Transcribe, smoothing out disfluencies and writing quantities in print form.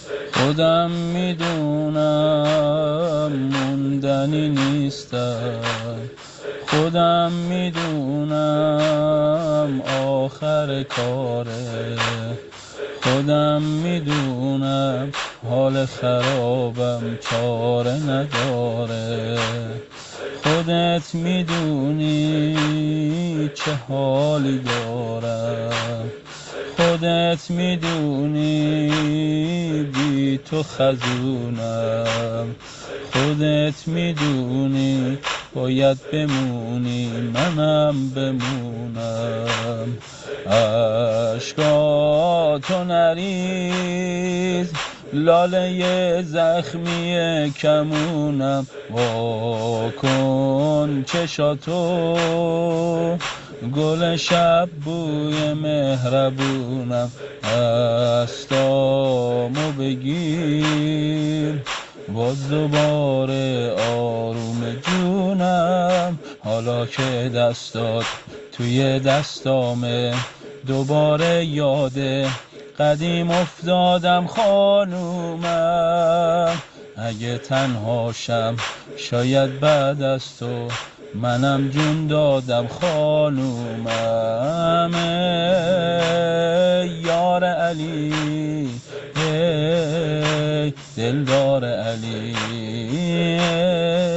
خودم میدونم موندنی نیستم، خودم میدونم آخر کاره، خودم میدونم حال خرابم چاره نداره. خودت میدونی چه حالی دارم، خودت میدونی بی تو خزونم، خودت میدونی باید بمونی منم بمونم. عشقاتو نریز لاله زخمی کمونم، واکن چشاتو گل شب بوی مهربونم. دستامو بگیر باز دوباره آروم جونم، حالا که دستات توی دستامه دوباره یاده قدیم افتادم خانومم. اگه تنهاشم شاید بعد از تو منم جون دادم خانومم. ای یار علی، ای دلدار علی،